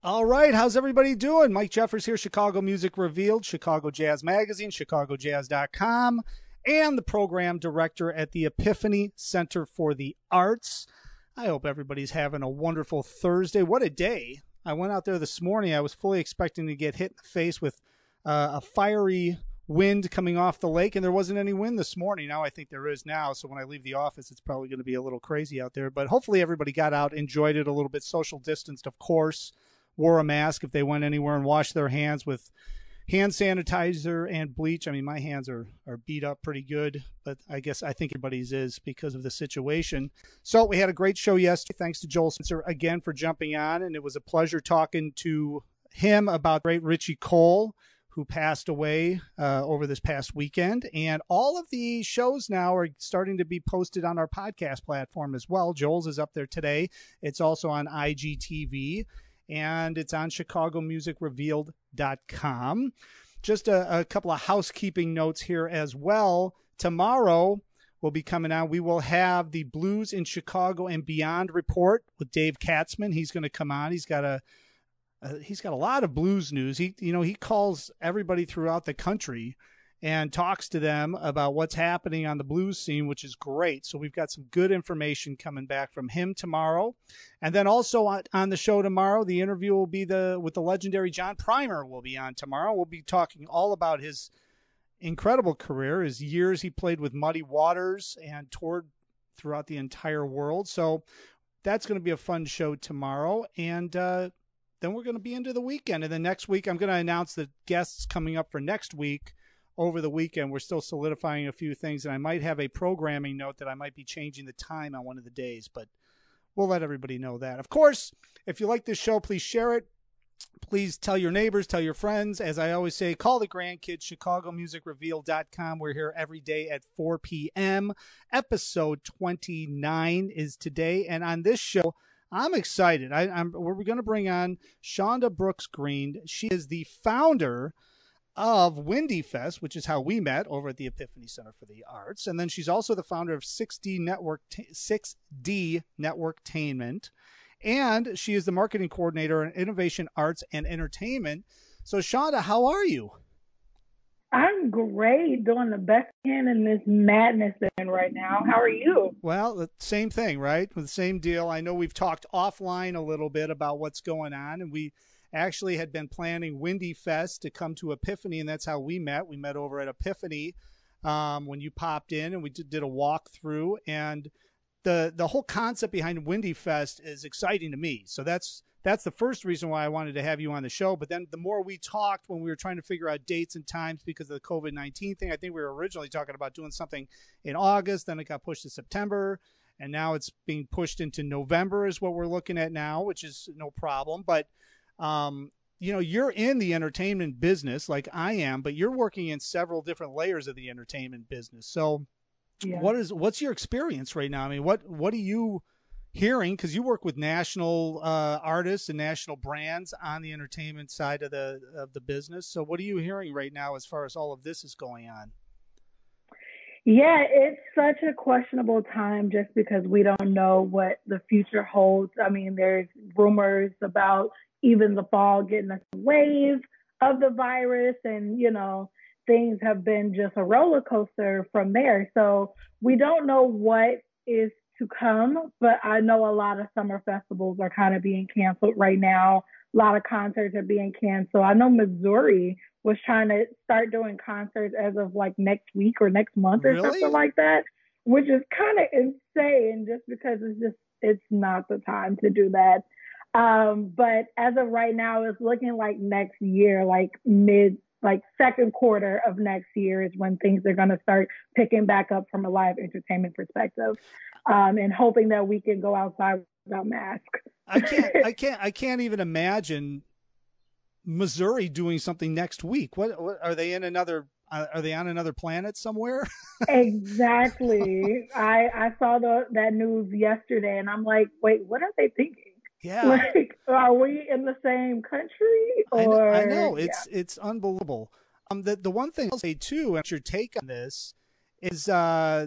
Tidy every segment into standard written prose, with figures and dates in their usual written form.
All right, how's everybody doing? Mike Jeffers here, Chicago Music Revealed, Chicago Jazz Magazine, ChicagoJazz.com, and the program director at the Epiphany Center for the Arts. I hope everybody's having a wonderful Thursday. What a day. I went out there this morning. I was fully expecting to get hit in the face with a fiery wind coming off the lake, and there wasn't any wind this morning. Now I think there is now, so when I leave the office, it's probably going to be a little crazy out there. But hopefully everybody got out, enjoyed it a little bit, social distanced, of course, wore a mask if they went anywhere, and washed their hands with hand sanitizer and bleach. I mean, my hands are beat up pretty good, but I think everybody's is because of the situation. So we had a great show yesterday. Thanks to Joel Spencer again for jumping on, and it was a pleasure talking to him about great Richie Cole, who passed away over this past weekend. And all of the shows now are starting to be posted on our podcast platform as well. Joel's is up there today. It's also on IGTV. And it's on ChicagoMusicRevealed.com. Just a couple of housekeeping notes here as well. Tomorrow we'll be coming out. We will have the Blues in Chicago and Beyond report with Dave Katzman. He's going to come on. He's got a lot of blues news. He calls everybody throughout the country and talks to them about what's happening on the blues scene, which is great. So we've got some good information coming back from him tomorrow. And then also on the show tomorrow, the interview will be with the legendary John Primer will be on tomorrow. We'll be talking all about his incredible career, his years he played with Muddy Waters and toured throughout the entire world. So that's going to be a fun show tomorrow. And then we're going to be into the weekend. And then next week, I'm going to announce the guests coming up for next week. Over the weekend, we're still solidifying a few things, and I might have a programming note that I might be changing the time on one of the days, but we'll let everybody know that. Of course, if you like this show, please share it. Please tell your neighbors, tell your friends. As I always say, call the grandkids, ChicagoMusicRevealed.com. We're here every day at 4 p.m. Episode 29 is today, and on this show, I'm excited. We're going to bring on Shonda Brooks Green. She is the founder of Windy Fest, which is how we met over at the Epiphany Center for the Arts. And then she's also the founder of 6D Networktainment. And she is the marketing coordinator in Innovation Arts and Entertainment. So Shonda, how are you? I'm great, doing the best I can in this madness that I'm in right now. How are you? Well, the same thing, right? With the same deal. I know we've talked offline a little bit about what's going on, and we actually had been planning Windy Fest to come to Epiphany, and that's how we met. We met over at Epiphany when you popped in, and we did a walkthrough. And the whole concept behind Windy Fest is exciting to me. So that's the first reason why I wanted to have you on the show. But then the more we talked when we were trying to figure out dates and times because of the COVID-19 thing, I think we were originally talking about doing something in August, then it got pushed to September, and now it's being pushed into November is what we're looking at now, which is no problem. But you're in the entertainment business like I am, but you're working in several different layers of the entertainment business. So yeah. What's your experience right now? I mean, what are you hearing? Because you work with national artists and national brands on the entertainment side of the business. So what are you hearing right now as far as all of this is going on? Yeah, it's such a questionable time just because we don't know what the future holds. I mean, there's rumors about even the fall getting a wave of the virus, and, things have been just a roller coaster from there. So we don't know what is to come, but I know a lot of summer festivals are kind of being canceled right now. A lot of concerts are being canceled. I know Missouri was trying to start doing concerts as of like next week or next month or something like that, which is kind of insane just because it's not the time to do that. But as of right now, it's looking like next year, second quarter of next year is when things are going to start picking back up from a live entertainment perspective, and hoping that we can go outside without masks. I can't even imagine Missouri doing something next week. What are they in another? Are they on another planet somewhere? Exactly. I saw that news yesterday, and I'm like, wait, what are they thinking? Yeah. Are we in the same country? Or I know it's unbelievable. The one thing I'll say too, and your take on this is, I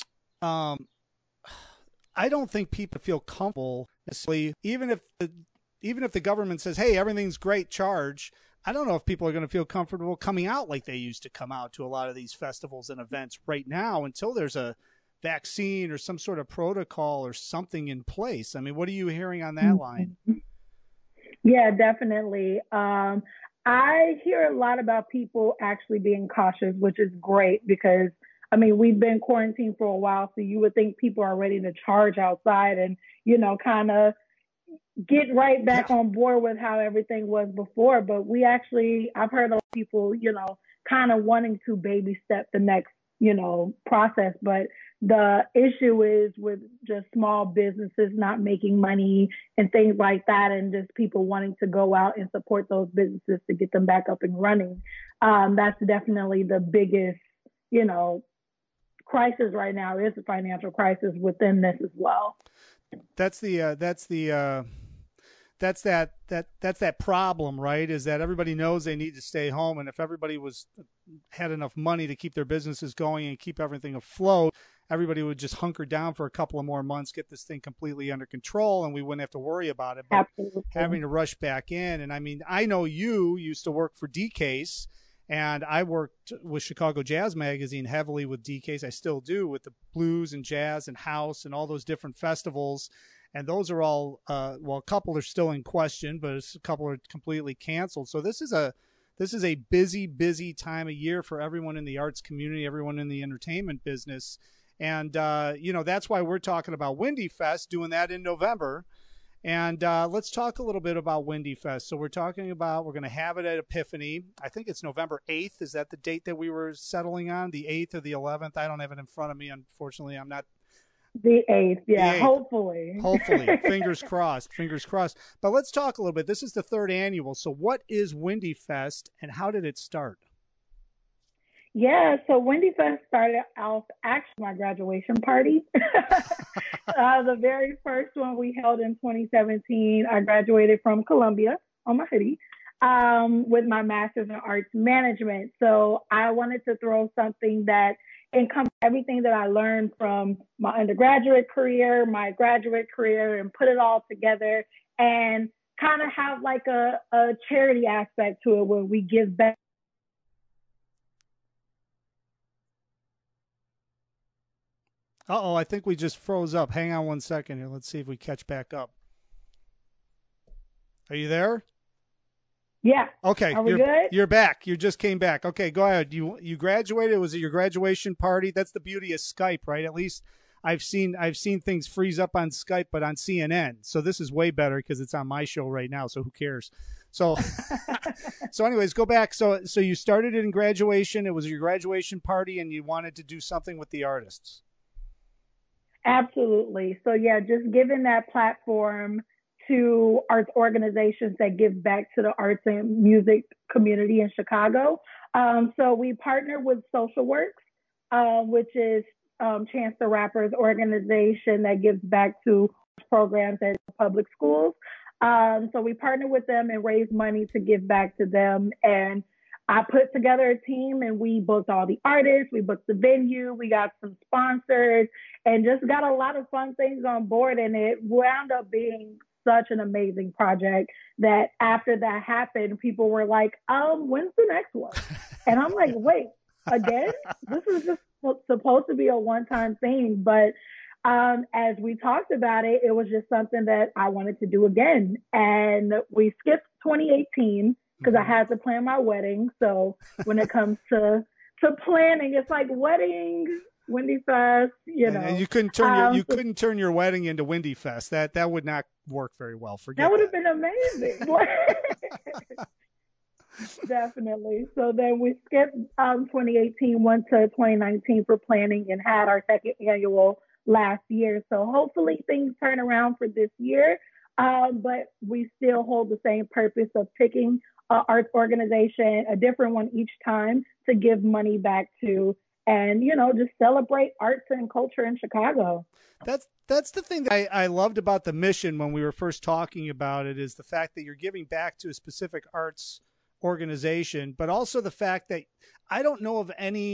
don't think people feel comfortable necessarily, even if even if the government says, hey, everything's great, charge, I don't know if people are going to feel comfortable coming out like they used to come out to a lot of these festivals and events right now until there's a vaccine or some sort of protocol or something in place. I mean, what are you hearing on that line? Yeah, definitely. I hear a lot about people actually being cautious, which is great because, I mean, we've been quarantined for a while, so you would think people are ready to charge outside and, you know, kind of get right back on board with how everything was before. But I've heard of people, you know, kind of wanting to baby step the next, you know, process. But the issue is with just small businesses not making money and things like that, and just people wanting to go out and support those businesses to get them back up and running. That's definitely the biggest, you know, crisis right now is the financial crisis within this as well. That's that problem, right? Is that everybody knows they need to stay home, and if everybody had enough money to keep their businesses going and keep everything afloat, everybody would just hunker down for a couple of more months, get this thing completely under control, and we wouldn't have to worry about it. But Absolutely. having to rush back in, and I mean, I know you used to work for DCASE, and I worked with Chicago Jazz Magazine heavily with DCASE. I still do, with the blues and jazz and house and all those different festivals. And those are all, a couple are still in question, but a couple are completely canceled. So this is a busy, busy time of year for everyone in the arts community, everyone in the entertainment business. And, you know, that's why we're talking about Windy Fest, doing that in November. And let's talk a little bit about Windy Fest. So we're going to have it at Epiphany. I think it's November 8th. Is that the date that we were settling on? The 8th or the 11th? I don't have it in front of me. Unfortunately, I'm not. The 8th, yeah, the 8th. Hopefully. Fingers crossed. But let's talk a little bit. This is the third annual. So what is Windy Fest and how did it start? Yeah, so Windy Fest started off actually my graduation party. The very first one we held in 2017. I graduated from Columbia on my hoodie with my master's in arts management. So I wanted to throw something that encompassed everything that I learned from my undergraduate career, my graduate career, and put it all together and kind of have like a charity aspect to it where we give back. Uh-oh, I think we just froze up. Hang on one second here. Let's see if we catch back up. Are you there? Yeah. Okay. Are we good? You're back. You just came back. Okay, go ahead. You graduated. Was it your graduation party? That's the beauty of Skype, right? At least I've seen things freeze up on Skype, but on CNN. So this is way better because it's on my show right now. So who cares? So, so anyways, go back. So you started it in graduation. It was your graduation party, and you wanted to do something with the artists. Absolutely. So yeah, just giving that platform to arts organizations that give back to the arts and music community in Chicago. So we partnered with Social Works, which is Chance the Rapper's organization that gives back to programs at public schools. So we partnered with them and raised money to give back to them. And I put together a team and we booked all the artists, we booked the venue, we got some sponsors, and just got a lot of fun things on board. And it wound up being such an amazing project that after that happened, people were like, when's the next one? And I'm like, wait, again? This is just supposed to be a one-time thing. But as we talked about it, it was just something that I wanted to do again. And we skipped 2018 because I had to plan my wedding. So when it comes to planning, it's like weddings, Windy Fest, you know. And you couldn't turn your wedding into Windy Fest. That would not work very well. Forget that would have been amazing. Definitely. So then we skipped 2018, went to 2019 for planning, and had our second annual last year. So hopefully things turn around for this year. But we still hold the same purpose of picking an arts organization, a different one each time, to give money back to, and, you know, just celebrate arts and culture in Chicago. That's the thing that I loved about the mission when we were first talking about it, is the fact that you're giving back to a specific arts organization, but also the fact that I don't know of any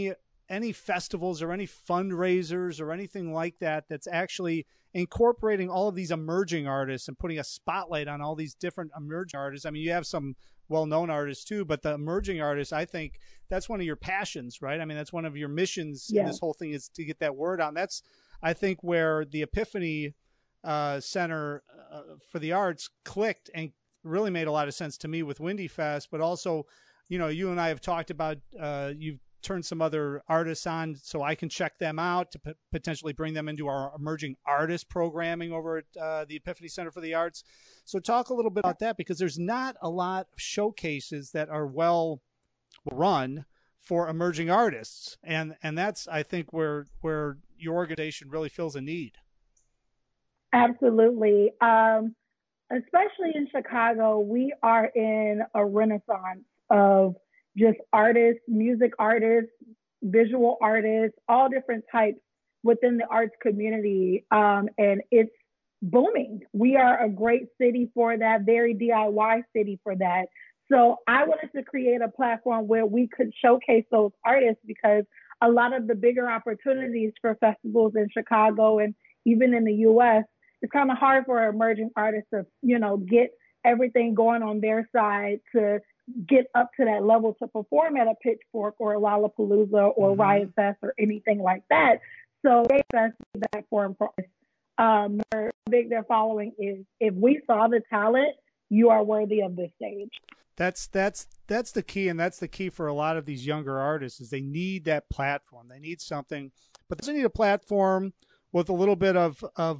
any festivals or any fundraisers or anything like that that's actually incorporating all of these emerging artists and putting a spotlight on all these different emerging artists? I mean, you have some well-known artists too, but the emerging artists, I think that's one of your passions, right? I mean, that's one of your missions in this whole thing, is to get that word out. And that's, I think, where the Epiphany Center for the Arts clicked and really made a lot of sense to me with Windy Fest. But also, you know, you and I have talked about, you've turned some other artists on so I can check them out to potentially bring them into our emerging artist programming over at the Epiphany Center for the Arts. So talk a little bit about that, because there's not a lot of showcases that are well run for emerging artists. And that's, I think, where your organization really feels a need. Absolutely. Especially in Chicago, we are in a renaissance of just artists, music artists, visual artists, all different types within the arts community. And it's booming. We are a great city for that, very DIY city for that. So I wanted to create a platform where we could showcase those artists, because a lot of the bigger opportunities for festivals in Chicago and even in the US, it's kind of hard for emerging artists to, you know, get everything going on their side to get up to that level to perform at a Pitchfork or a Lollapalooza or Riot Fest or anything like that. So Fest is that platform for us. How big their following is. If we saw the talent, you are worthy of this stage. That's the key, and that's the key for a lot of these younger artists, is they need that platform. They need something, but they need a platform with a little bit of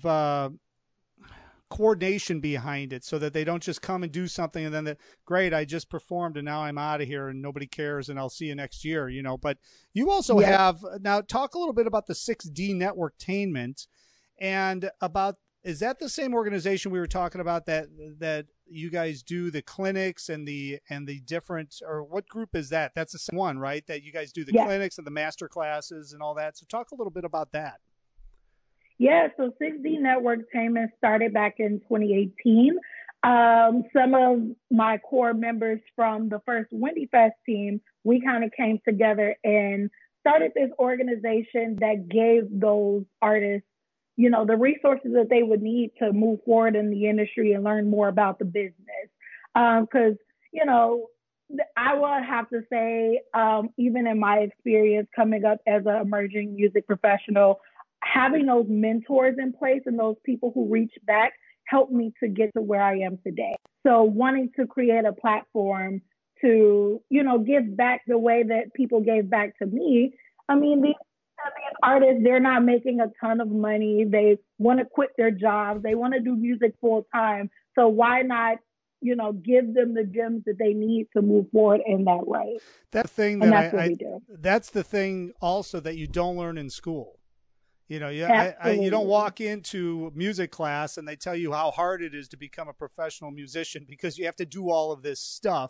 coordination behind it, so that they don't just come and do something and then great, I just performed and now I'm out of here and nobody cares and I'll see you next year, you know. But you also have, now talk a little bit about the 6D Networktainment, and about, is that the same organization we were talking about that you guys do the clinics and the different, or what group is that? That's the same one, right? That you guys do the clinics and the master classes and all that. So talk a little bit about that. Yeah, so 6D Networktainment started back in 2018. Some of my core members from the first Windy Fest team, we kind of came together and started this organization that gave those artists, you know, the resources that they would need to move forward in the industry and learn more about the business. Because, you know, I would have to say, even in my experience coming up as an emerging music professional, having those mentors in place and those people who reach back helped me to get to where I am today. So wanting to create a platform to, you know, give back the way that people gave back to me. I mean, these artists, they're not making a ton of money. They want to quit their jobs. They want to do music full time. So why not, you know, give them the gems that they need to move forward in that way? That's the thing that's what we do. That's the thing also that you don't learn in school. You know, you don't walk into music class and they tell you how hard it is to become a professional musician, because you have to do all of this stuff.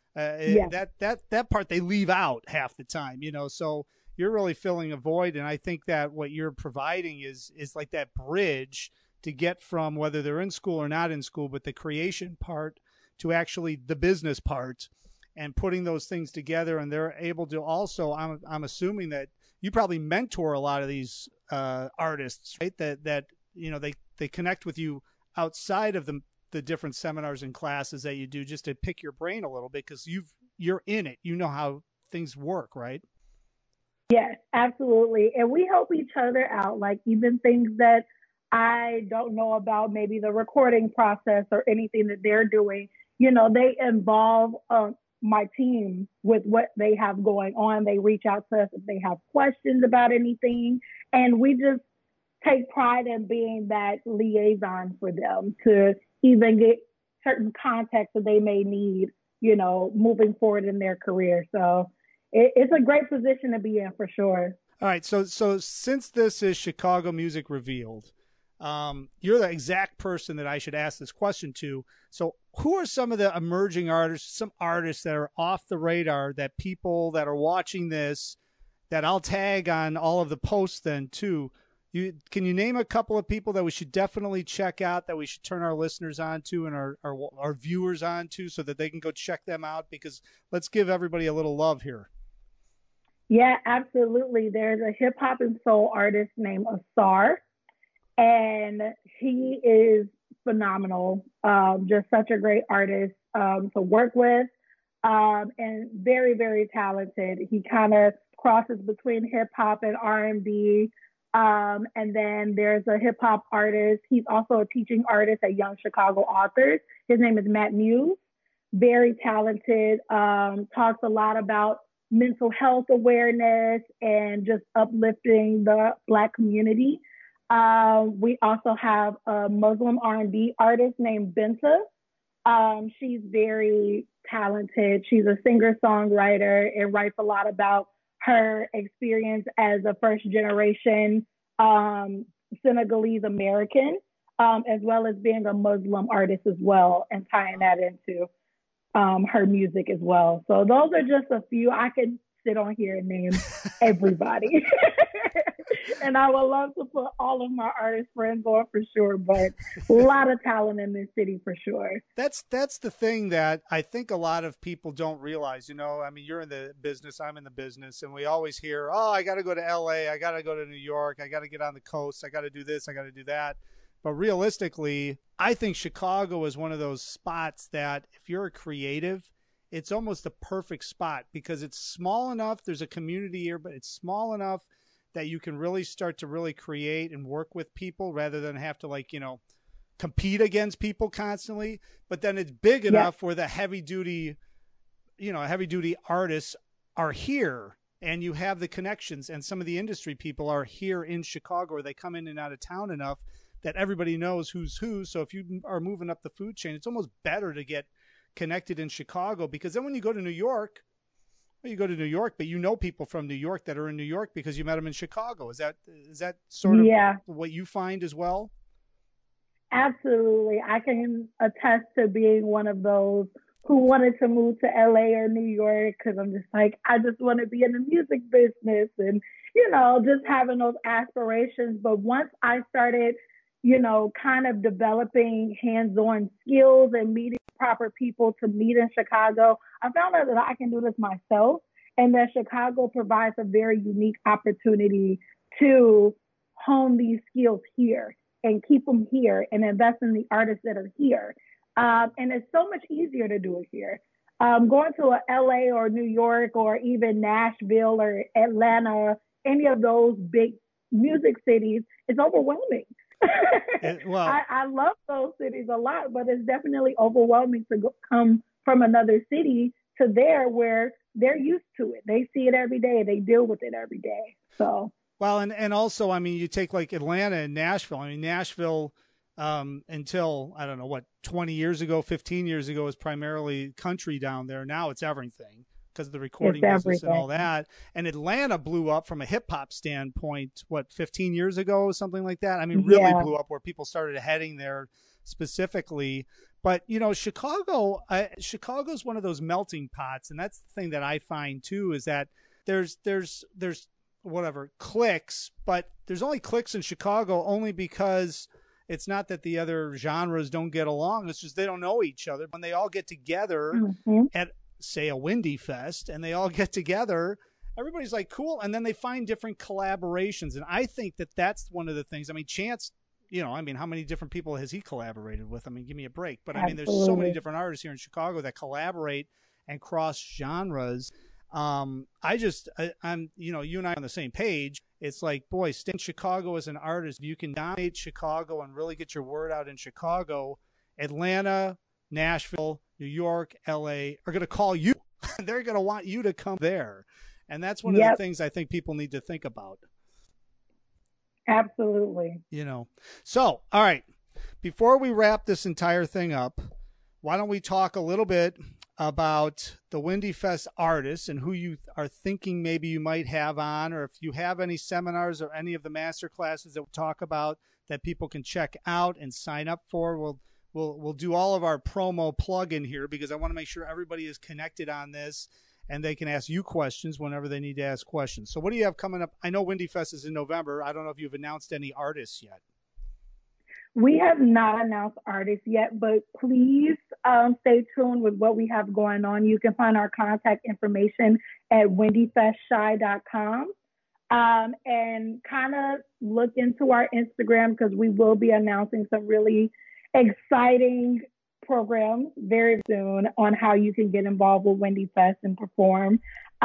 That part they leave out half the time, you know, so you're really filling a void. And I think that what you're providing is like that bridge to get from whether they're in school or not in school, but the creation part to actually the business part, and putting those things together. And they're able to also, I'm assuming that you probably mentor a lot of these artists, right? That you know, they connect with you outside of the different seminars and classes that you do, just to pick your brain a little bit, because you're in it. You know how things work, right? Yes, absolutely. And we help each other out, like even things that I don't know about, maybe the recording process or anything that they're doing, you know, they involve my team with what they have going on. They reach out to us if they have questions about anything. And we just take pride in being that liaison for them to even get certain context that they may need, you know, moving forward in their career. So it's a great position to be in for sure. All right. So since this is Chicago Music Revealed, you're the exact person that I should ask this question to. So who are some of the emerging artists, some artists that are off the radar, that people that are watching this, that I'll tag on all of the posts then too? Can you name a couple of people that we should definitely check out, that we should turn our listeners on to and our viewers on to, so that they can go check them out? Because let's give everybody a little love here. Yeah, absolutely. There's a hip hop and soul artist named Asar, and he is phenomenal. Just such a great artist to work with, and very, very talented. He kind of crosses between hip hop and R&B. And then there's a hip hop artist. He's also a teaching artist at Young Chicago Authors. His name is Matt Muse. Very talented. Talks a lot about mental health awareness and just uplifting the Black community. We also have a Muslim R&B artist named Binta. She's very talented. She's a singer-songwriter and writes a lot about her experience as a first-generation Senegalese American, as well as being a Muslim artist as well, and tying that into her music as well. So those are just a few. I could sit on here and name everybody. And I would love to put all of my artist friends on for sure, but a lot of talent in this city for sure. That's the thing that I think a lot of people don't realize. You know, I mean, you're in the business, I'm in the business, and we always hear, oh, I got to go to LA, I got to go to New York, I got to get on the coast, I got to do this, I got to do that. But realistically, I think Chicago is one of those spots that if you're a creative, it's almost the perfect spot because it's small enough. There's a community here, but it's small enough that you can really start to really create and work with people rather than have to, like, you know, compete against people constantly. But then it's big enough where the heavy duty artists are here and you have the connections, and some of the industry people are here in Chicago, or they come in and out of town enough that everybody knows who's who. So if you are moving up the food chain, it's almost better to get connected in Chicago, because then when you go to New York, well, you go to New York, but you know people from New York that are in New York because you met them in Chicago. Is that sort of what you find as well? Absolutely. I can attest to being one of those who wanted to move to LA or New York because I'm just like, I just want to be in the music business and, you know, just having those aspirations. But once I started, you know, kind of developing hands-on skills and meeting proper people to meet in Chicago, I found out that I can do this myself, and that Chicago provides a very unique opportunity to hone these skills here and keep them here and invest in the artists that are here. And it's so much easier to do it here. Going to a LA or New York or even Nashville or Atlanta, any of those big music cities, it's overwhelming. I love those cities a lot, but it's definitely overwhelming to come from another city to there where they're used to it. They see it every day. They deal with it every day. So, well, and also, I mean, you take like Atlanta and Nashville. I mean, Nashville, until, I don't know, what, 20 years ago, 15 years ago, was primarily country down there. Now it's everything because of the recording business and all that. And Atlanta blew up from a hip hop standpoint, what, 15 years ago, something like that? I mean, really blew up where people started heading there specifically. But, you know, Chicago's one of those melting pots. And that's the thing that I find too, is that there's whatever cliques, but there's only cliques in Chicago only because it's not that the other genres don't get along. It's just they don't know each other. When they all get together at, say, a Windy Fest, and they all get together, everybody's like, cool. And then they find different collaborations. And I think that that's one of the things. I mean, Chance, you know, I mean, how many different people has he collaborated with? I mean, give me a break. But I mean, there's so many different artists here in Chicago that collaborate and cross genres. I'm, you know, you and I are on the same page. It's like, boy, stay in Chicago as an artist. If you can dominate Chicago and really get your word out in Chicago, Atlanta, Nashville, New York, LA are going to call you. They're going to want you to come there. And that's one of the things I think people need to think about. Absolutely. You know, so, all right, before we wrap this entire thing up, why don't we talk a little bit about the Windy Fest artists and who you are thinking maybe you might have on, or if you have any seminars or any of the master classes that we talk about that people can check out and sign up for. We'll do all of our promo plug in here because I want to make sure everybody is connected on this and they can ask you questions whenever they need to ask questions. So what do you have coming up? I know Windy Fest is in November. I don't know if you've announced any artists yet. We have not announced artists yet, but please stay tuned with what we have going on. You can find our contact information at wendyfestshy.com. And kind of look into our Instagram because we will be announcing some really exciting programs very soon on how you can get involved with Wendy Fest and perform.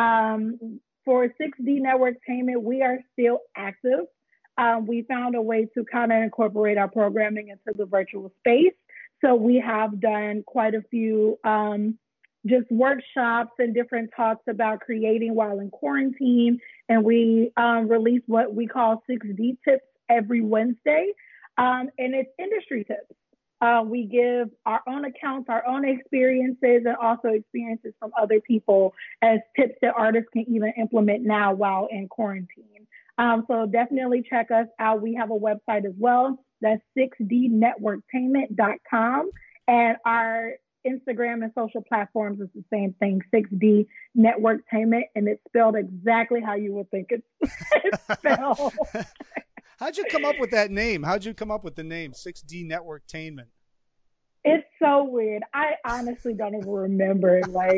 For 6D Networktainment, we are still active. We found a way to kind of incorporate our programming into the virtual space. So we have done quite a few just workshops and different talks about creating while in quarantine. And we release what we call 6D Tips every Wednesday. And it's industry tips. We give our own accounts, our own experiences, and also experiences from other people as tips that artists can even implement now while in quarantine. So definitely check us out. We have a website as well. That's 6dnetworktainment.com. And our Instagram and social platforms is the same thing, 6D Networktainment, and it's spelled exactly how you would think it's spelled. How'd you come up with that name? How'd you come up with the name 6D Networktainment? It's so weird. I honestly don't even remember.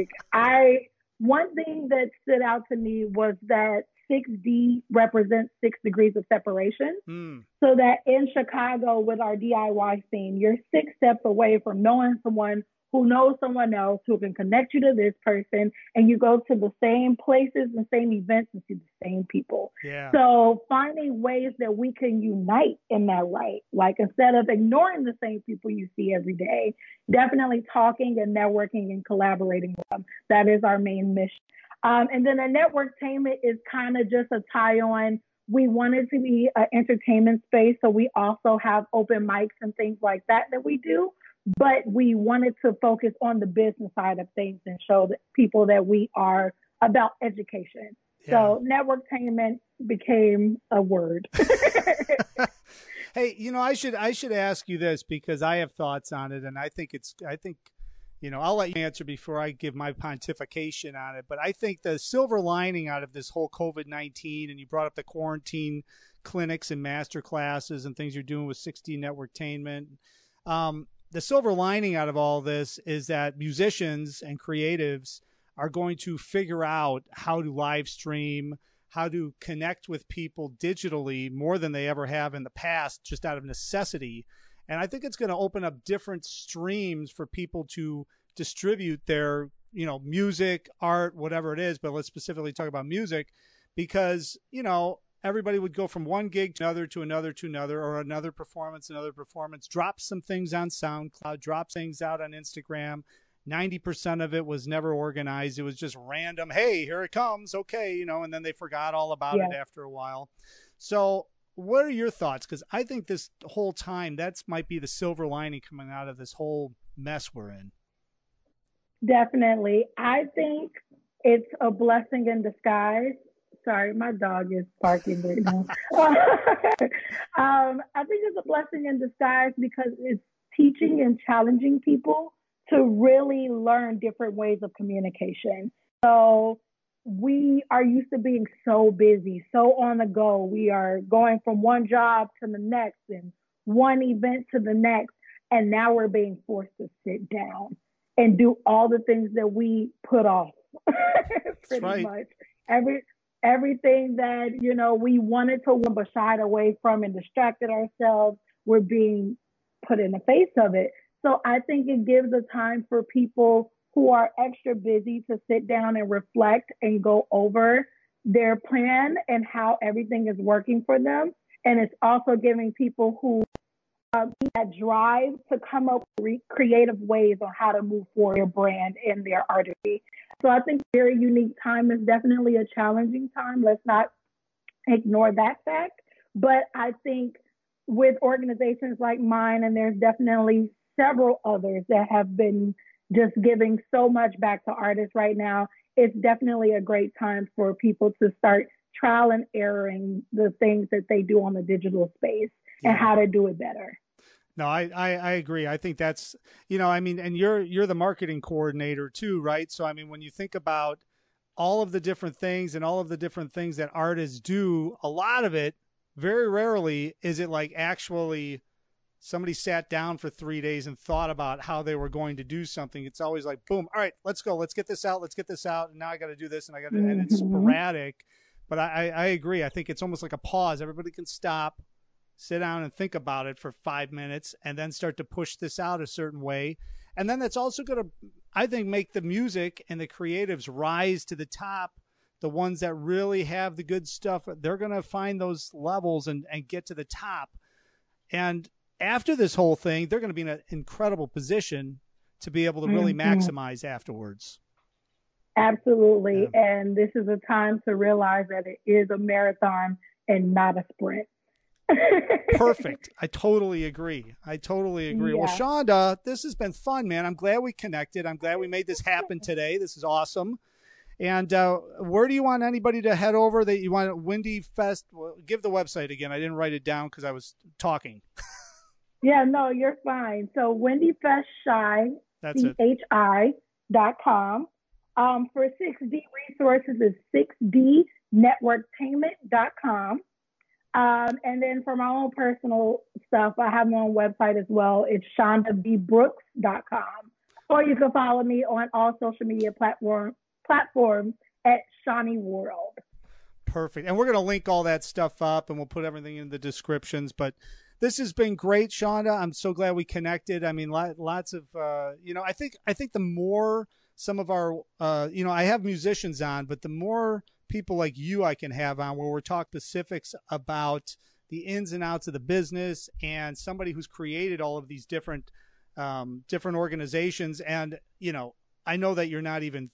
One thing that stood out to me was that 6D represents 6 degrees of separation. So that in Chicago with our DIY scene, you're 6 steps away from knowing someone who knows someone else who can connect you to this person, and you go to the same places and same events and see the same people. Yeah. So finding ways that we can unite in that way, like instead of ignoring the same people you see every day, definitely talking and networking and collaborating with them. That is our main mission. And then a networktainment is kind of just a tie on. We wanted to be an entertainment space, so we also have open mics and things like that we do. But we wanted to focus on the business side of things and show that people that we are about education. Yeah. So networktainment became a word. Hey, I should ask you this because I have thoughts on it, and I think I'll let you answer before I give my pontification on it. But I think the silver lining out of this whole COVID-19, and you brought up the quarantine clinics and master classes and things you're doing with 6D Networktainment. The silver lining out of all this is that musicians and creatives are going to figure out how to live stream, how to connect with people digitally more than they ever have in the past, just out of necessity. And I think it's going to open up different streams for people to distribute their, music, art, whatever it is. But let's specifically talk about music because, everybody would go from one gig to another, or another performance, drop some things on SoundCloud, drop things out on Instagram. 90% of it was never organized. It was just random. Hey, here it comes. Okay. And then they forgot all about it after a while. So what are your thoughts? Because I think this whole time, that might be the silver lining coming out of this whole mess we're in. Definitely. I think it's a blessing in disguise. Sorry, my dog is barking right now. I think it's a blessing in disguise because it's teaching and challenging people to really learn different ways of communication. So we are used to being so busy, so on the go. We are going from one job to the next and one event to the next. And now we're being forced to sit down and do all the things that we put off pretty much. Everything that, we wanted to but shied away from and distracted ourselves, we're being put in the face of it. So I think it gives a time for people who are extra busy to sit down and reflect and go over their plan and how everything is working for them. And it's also giving people who that drive to come up with creative ways on how to move forward their brand and their artistry. So I think very unique time is definitely a challenging time. Let's not ignore that fact. But I think with organizations like mine, and there's definitely several others that have been just giving so much back to artists right now, it's definitely a great time for people to start trial and erroring the things that they do on the digital space and how to do it better. No, I agree. I think that's, and you're the marketing coordinator too, right? So, when you think about all of the different things and all of the different things that artists do, a lot of it, very rarely is it like actually somebody sat down for 3 days and thought about how they were going to do something. It's always like, boom, all right, let's go. Let's get this out. Let's get this out. And now I got to do this and I got to, and it's sporadic. But I agree. I think it's almost like a pause. Everybody can stop, sit down and think about it for 5 minutes and then start to push this out a certain way. And then that's also going to, I think, make the music and the creatives rise to the top. The ones that really have the good stuff, they're going to find those levels and get to the top. And after this whole thing, they're going to be in an incredible position to be able to really maximize afterwards. Absolutely. Yeah. And this is a time to realize that it is a marathon and not a sprint. Perfect. I totally agree. Yeah. Well, Shonda, this has been fun, man. I'm glad we connected. I'm glad we made this happen today. This is awesome. And where do you want anybody to head over that you want Windy Fest? Well, give the website again. I didn't write it down because I was talking. Yeah, no, you're fine. So Windy Fest Shy, that's CHI.com. For 6D resources is 6dnetworktainment.com. And then for my own personal stuff, I have my own website as well. It's ShondaBBrooks.com. Or you can follow me on all social media platforms at Shawnee World. Perfect. And we're going to link all that stuff up and we'll put everything in the descriptions. But this has been great, Shonda. I'm so glad we connected. I mean, lots of, I think the more some of our, I have musicians on, but the more people like you I can have on where we're talking specifics about the ins and outs of the business and somebody who's created all of these different organizations. And, I know that you're not even,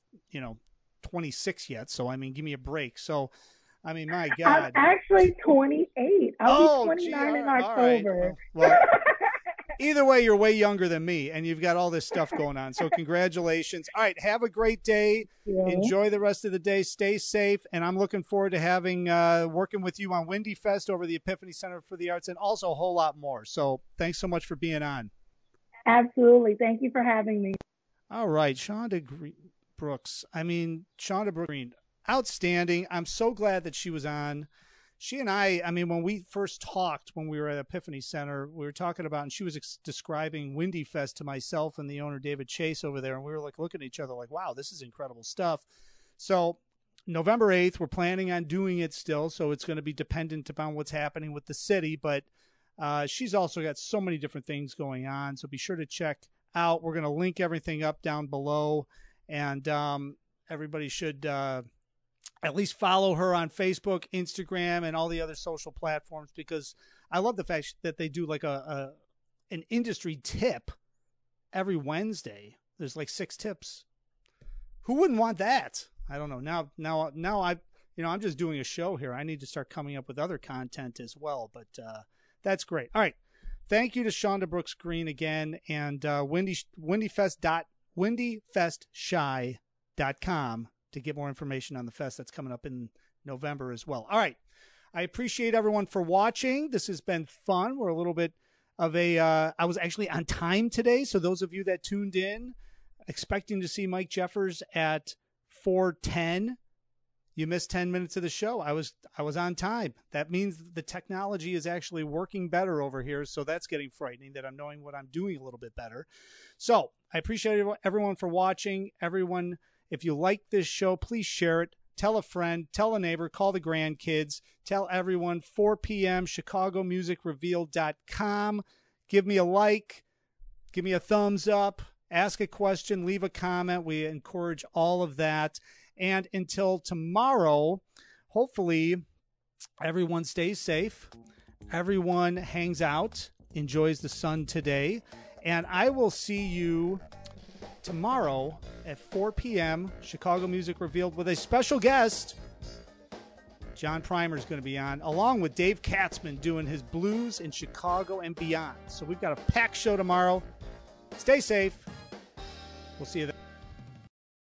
26 yet. So, I mean, give me a break. So, I mean, my God. I'm actually 28. I'll be 29 in October. Right. Well, either way, you're way younger than me, and you've got all this stuff going on. So congratulations. All right, have a great day. Yeah. Enjoy the rest of the day. Stay safe, and I'm looking forward to having working with you on Windy Fest over the Epiphany Center for the Arts and also a whole lot more. So thanks so much for being on. Absolutely. Thank you for having me. All right, Shonda Brooks. Shonda Brooks, outstanding. I'm so glad that she was on. She and I mean, when we first talked, when we were at Epiphany Center, we were talking about, and she was describing Windy Fest to myself and the owner, David Chase, over there. And we were like looking at each other like, wow, this is incredible stuff. So November 8th, we're planning on doing it still. So it's going to be dependent upon what's happening with the city. But she's also got so many different things going on. So be sure to check out. We're going to link everything up down below. And everybody should at least follow her on Facebook, Instagram, and all the other social platforms, because I love the fact that they do like an industry tip every Wednesday. There's like 6 tips. Who wouldn't want that? I don't know. Now I'm just doing a show here. I need to start coming up with other content as well, but that's great. All right. Thank you to Shonda Brooks Green again, and WindyFestshy.com to get more information on the fest that's coming up in November as well. All right. I appreciate everyone for watching. This has been fun. We're a little bit of I was actually on time today. So those of you that tuned in, expecting to see Mike Jeffers at 4:10, you missed 10 minutes of the show. I was on time. That means the technology is actually working better over here. So that's getting frightening that I'm knowing what I'm doing a little bit better. So I appreciate everyone for watching. Everyone, if you like this show, please share it. Tell a friend, tell a neighbor, call the grandkids, tell everyone. 4 p.m. ChicagoMusicRevealed.com. Give me a like, give me a thumbs up, ask a question, leave a comment. We encourage all of that. And until tomorrow, hopefully everyone stays safe, everyone hangs out, enjoys the sun today, and I will see you tomorrow at 4 p.m. Chicago Music Revealed with a special guest. John Primer is going to be on, along with Dave Katzman doing his blues in Chicago and beyond. So we've got a packed show tomorrow. Stay safe. We'll see you then.